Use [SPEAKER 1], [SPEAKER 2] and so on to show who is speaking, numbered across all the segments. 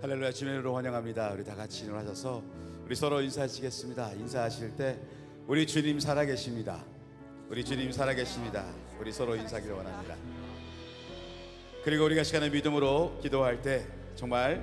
[SPEAKER 1] 할렐루야, 주님으로 환영합니다. 우리 다 같이 일어나셔서 우리 서로 인사하시겠습니다. 인사하실 때 우리 주님 살아계십니다. 우리 주님 살아계십니다. 우리 서로 인사하기를 원합니다. 그리고 우리가 시간을 믿음으로 기도할 때 정말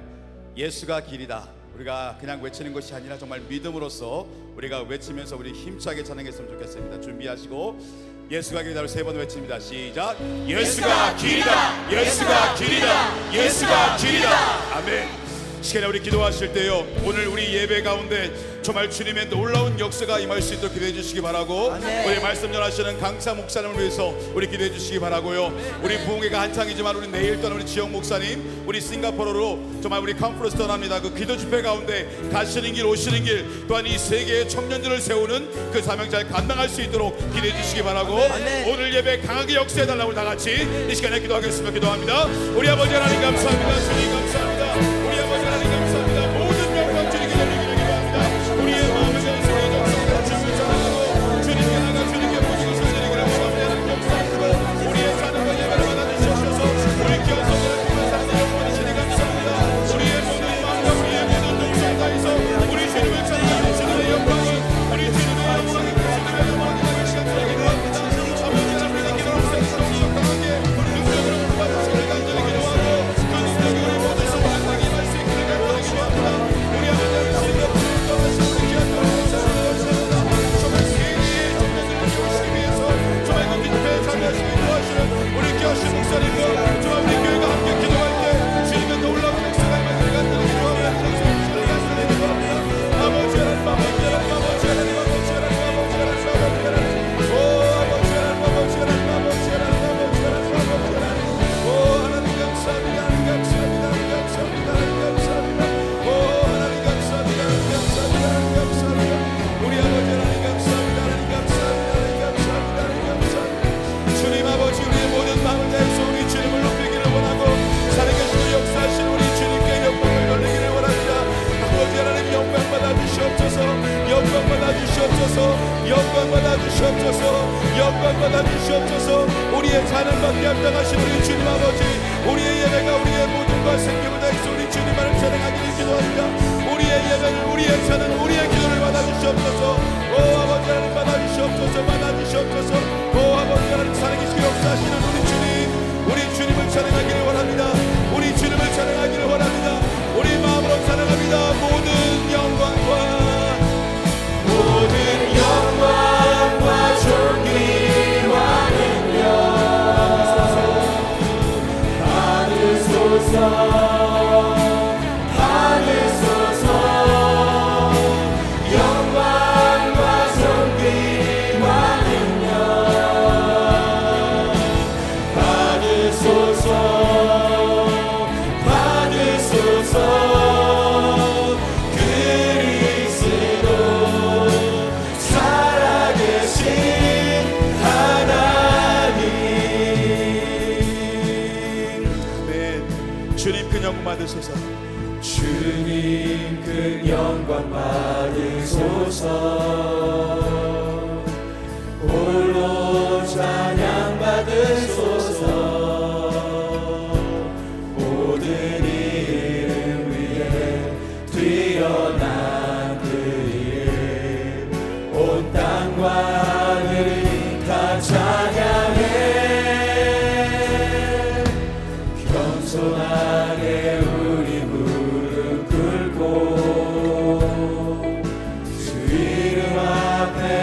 [SPEAKER 1] 예수가 길이다, 우리가 그냥 외치는 것이 아니라 정말 믿음으로써 우리가 외치면서 우리 힘차게 찬양했으면 좋겠습니다. 준비하시고 예수가 길이다로 3번 외칩니다. 시작. 예수가 길이다, 예수가 길이다, 예수가 길이다. 아멘. 시간에 우리 기도하실 때요, 오늘 우리 예배 가운데 정말 주님의 놀라운 역사가 임할 수 있도록 기도해 주시기 바라고, 우리 말씀 전하시는 강사 목사님을 위해서 우리 기도해 주시기 바라고요. 우리 부흥회가 한창이지만 우리 내일 또한 우리 지영 목사님 우리 싱가포르로 정말 우리 컨퍼런스 떠납니다. 그 기도 집회 가운데 가시는 길 오시는 길 또한 이 세계의 청년들을 세우는 그 사명 잘 감당할 수 있도록 기도해 주시기 바라고, 오늘 예배 강하게 역사해 달라고 다 같이 이 시간에 기도하겠습니다. 기도합니다. 우리 아버지 하나님 감사합니다. 주님 감사합니다. 우리 아버지 하나님 감사합니다. 모든 영광 주님께 돌리기를 기도합니다. 우리의 마음을 전수해 정성으로 주님을 전하고 주님께 나가 주님께 모든 것을 드리기를 원합니다. 감사합니다. 우리의 사는 것 예배를 받아주시옵소서. 우리 기어서들을 통한 사는 영광이 주님 감사합니다. 우리의 모든 마음과 우리의 모든 동생 다해서 우리 주님을 찬양하는 주님의 영광을, 우리 주님의 영광을, 주님의 영광을 다시 감사하게 기도합니다. 아버지 하나님의 기도를 세우시옵소서. 강하게 능력으로 받으시기를 간절히 기도하고 그 능력이 우리 모든 소망하게 임할 수 있기를 간절히 기도합니다. 우리 아버지 하나님 또다시 우리 귀한 영광을 감사합니다. 정말 세계의 청년들을 키우시기 위해서 정말 그 기도에 참여하시기 도와주시는 우리 기어신 목사님과 정말 우리 교회가 함께 기도할 때 주님의 놀라운 역사가 임하기를 간절히 기도하며 주님을 간절히 기도합니다. 아버지 하나님, 아버지 하나님, 아버지 하나님, 아버지 하나님, 아버지 하나님, 아버지 하나님, 오 아버지 하나님, 아버지 하나님, 아버지 하나님, 아버지 하나님, 아버지 하나님, 오 하나님 감사합니다. 하나님 감사합니다. 하나님 감사합니다. 하나님 감사합니다. 오 하나님 감사합니다. 하나님 감사합니다. 하나님 감사합니다. 우리 아버지 하나님 감사합니다. 하나님 감사합니다. 하나님 감사합니다. 하나님 감사합니다. 주님 아버지, 우리의 모든 마음을 다해서 우리 주님을 높이기를 원하고 살아계시고 역사하신 우리 주님께 영광을 돌리기를 원합니다. 아버지 하나님 영광 받아 주시옵소서. 영광 받아 주시옵소서. 영광 받아 주시옵소서. 영광 받아 주시옵소서. 우리의 찬양받기 합당하신 우리 주님 아버지, 우리의 예배가 우리의 모든과 생명을 다해서 우리 주님만을 찬양하기를 기도합니다. 우리의 예배를, 우리의 찬양, 우리의 기도를 받아 주시옵소서. 오 아버지 하나님 받아 주시옵소서. 받아 주시옵소서. 오 아버지 하나님 살아계시고 역사하시는 우리 주님, 우리 주님을 찬양하기를 원합니다. 우리 주님을 찬양하기를 원합니다. 우리 마음으로 찬양합니다. 모든 영광과 존귀와 능력 받으소서. 받으소서. 주님 그 영광 받으소서. 홀로 찬양 받으소서. 모든 이름 위에 뛰어난 그 이름, 온 땅과 하늘이 다 찬양해. 겸손하게 우리 무릎 꿇고 주 이름 앞에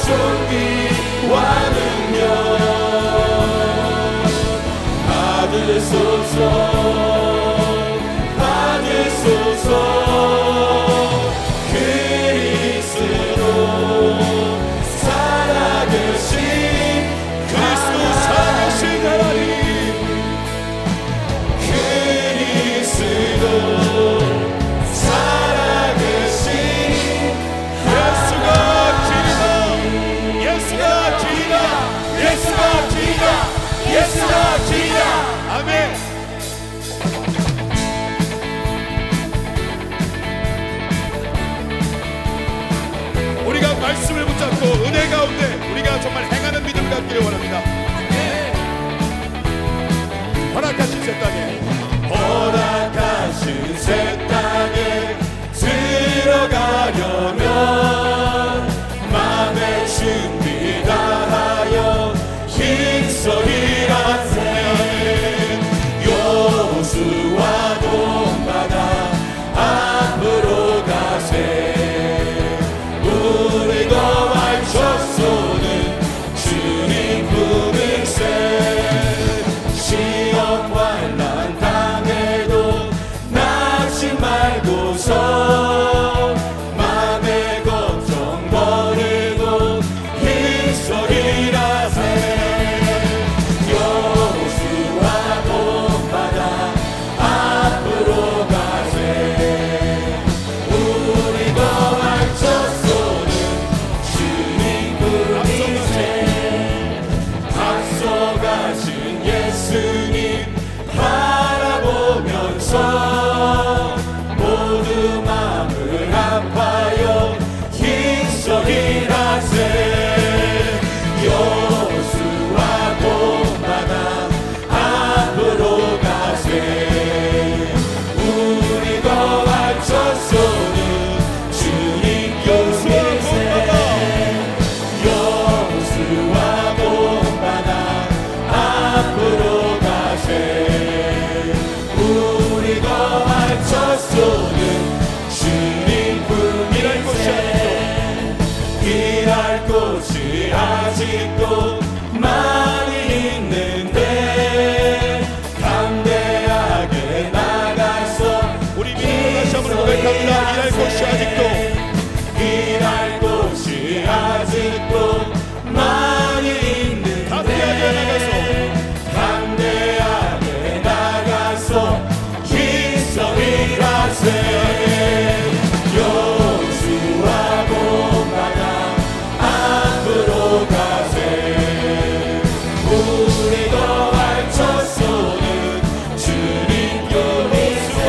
[SPEAKER 1] 존귀와 능력 받으소서 받으소서 그리스도 살아계신 그리스도 살아계신 하나님 그리스도 살아계신 예수가 길이다 예수가 길이다 예수가 길이다 예수가 길이다 아멘. 우리가 말씀을 붙잡고 은혜 가운데 우리가 정말 행하는 믿음을 갖기를 원합니다. 허락하신 새 땅에 허락하신 새 땅에 들어가려면 마음의 준비 다하여 힘써리라 여호수아 동바다 앞으로 가세 우리 거할 첫 손은 주님 품일세 시험 환난 당해도 낙심 말고서 맘의 걱정 버리고 힘써리라세 여호수아 동바다 앞으로 가세 우리 거할 첫 손은 주님 품일세 앞서가신 예수님 바라보면서 모두 마음을 아파요 힘써리라세 여호수아 동바다 앞으로 가세 우리 거할 첫 손은 주님 품일세 여호수아 동바다 앞으로 가세 우리 거할 첫 손은 주님 품일세 일할 곳이 아직도 많이 있는데 담대하게 나가서 우리 믿음으로 다시 한번 고백합니다. 일할 곳이 아직도 일할 곳이 아직도 많이 있는데 담대하게 나가서 힘써리라세 여호수아 동바다 앞으로 가세 우리 거할 첫 손은 주님 품일세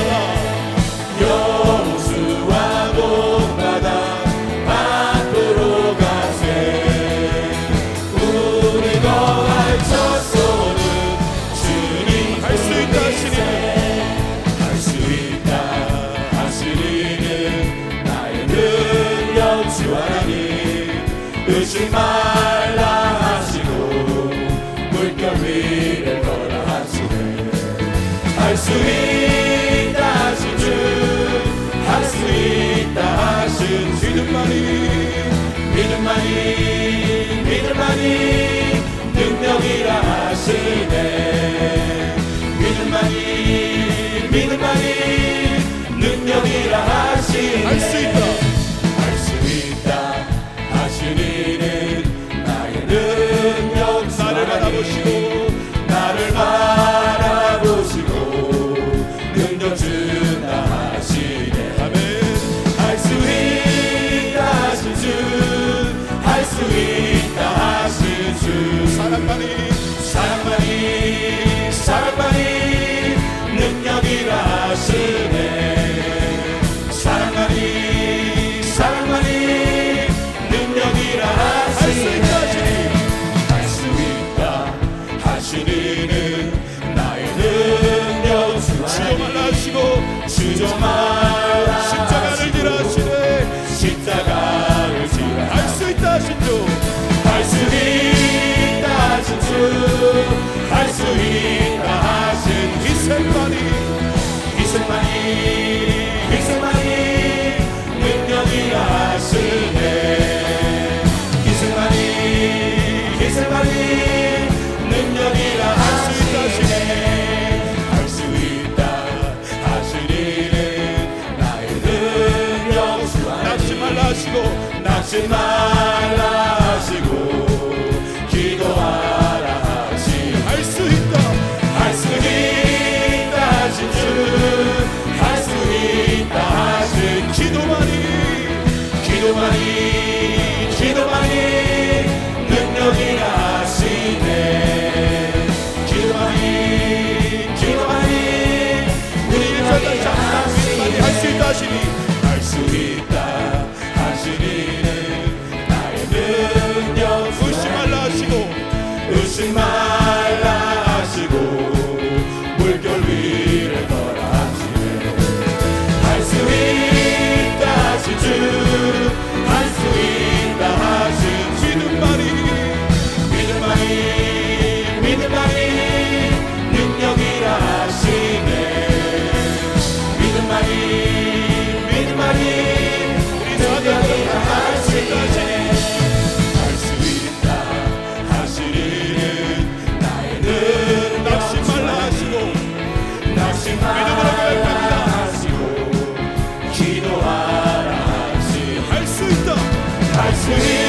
[SPEAKER 1] 여호수아 동바다 앞으로 가세 우리 거할 첫 손은 주님 할 수 있다 하시니 할 수 있다 하시니는 나의 능력 주 하나님 의심 말라 하시고 물결 위를 걸어 하시네 할 수 있다 하신 주 할 수 있다 하신 주 믿음만이 능력이라 하시네 믿음만이 능력이라 하시네 할 수 있다 하시니는 나의 능력 나를 바라보시고 능력 준다 하시네 아멘 할 수 있다 하신 주 할 수 있다 하신 주 사랑만이 능력이라 하시네 사랑만이 능력이라 하시네 할 수 있다 하시니는 나의 능력 주저 말라 하시고 십자가를 지라 하시네 십자가를 지라 할 수 있다 하신 주
[SPEAKER 2] 하지 말라 하시고 기도하라 하시 할 수 있다 하신 주 할 수 있다 하신 기도만이 능력이라 하시네 기도만이 우리를 하시네 할 수 있다 하시니는 나의 능력 의심 말라 하시고 물결 위를 걸어 하시네 할 수 있다 하신 주 할 수 있다 하신 믿음만이 능력이라 하시네 믿음만이 능력이라 하시네 할 수 있다 하시리는 나의 낙심 말라 하시고 기도하라 하시 할 수 있다 하신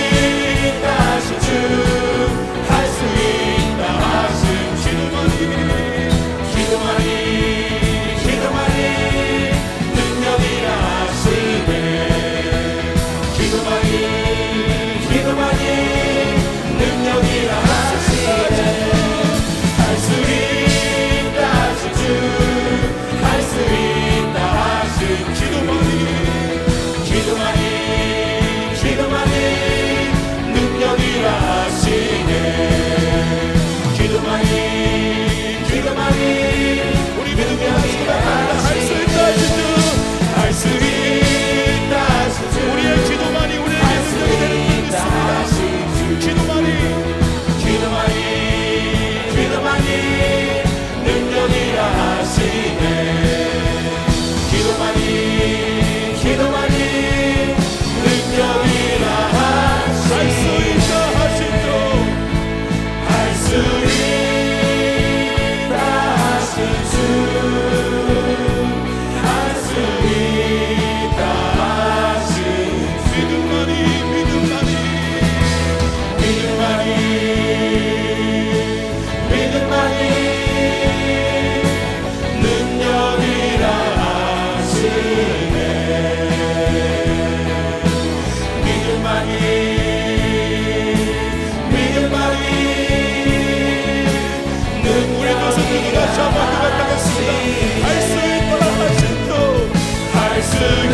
[SPEAKER 2] 주 할 수 있다 하신 기도만이 능력이라 하시네 기도만이 능력이라 하시네 할 수 있다 하신 주 할 수 있다 하신 기도만이 능력이라 하시네 기도만이 우리 능력이라 할 수 있다 할 수 있다 우리의 기도만이 우리에게 능력이 되는 줄 믿습니다 기도만이 능력이라 하시네 기도만이 능력이라 할 수 있다 하신 주 할 수 있다 하신 주 할 수 있다 하신 믿음만이 능력이라 하시네 믿음만이 우리 교수님이 다시 한번 고백하겠습니다 할 수 있다 하신 주 할 수 있다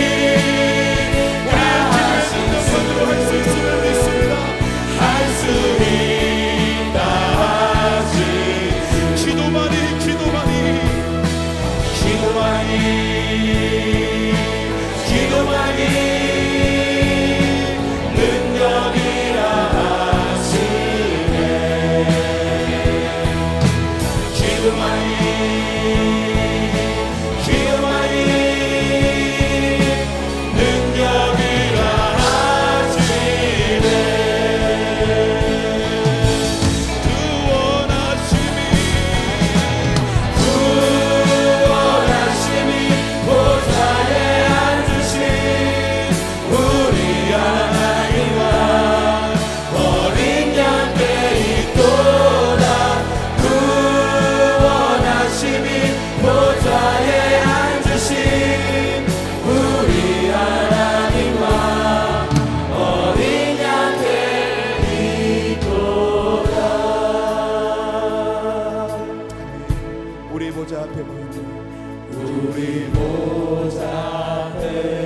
[SPEAKER 2] 우리의 기도의 능력으로 할 수 있음을 믿습니다 할 수 있다 하신 기도만이 능력이라 하시네 기도만이 능력이라 하시네 구원하심이 보좌에 앉으신 우리 하나님과 어린 양께 있도다 구원하심이 보좌에 앉으신 우리 하나님과 어린 양께 있도다 우리 보좌 앞에 모였네 우리 보좌 앞에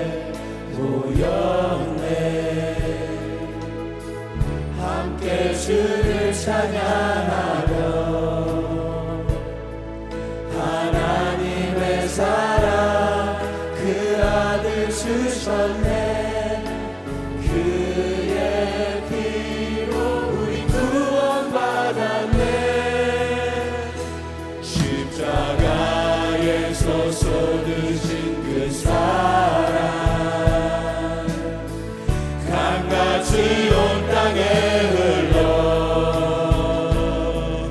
[SPEAKER 2] 모였네 함께 주를 찬양하며 하나님의 사랑 그 아들 주셨네 그의 피로 우리 구원받았네 십자가에서 쏟으신 그 사랑 강같이 온 땅에 흘러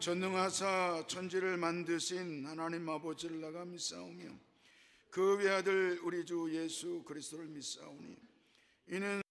[SPEAKER 3] 전능하사 천지를 만드신 하나님 아버지를 나가 믿사오며 그 외아들 우리 주 예수 그리스도를 믿사오니 이는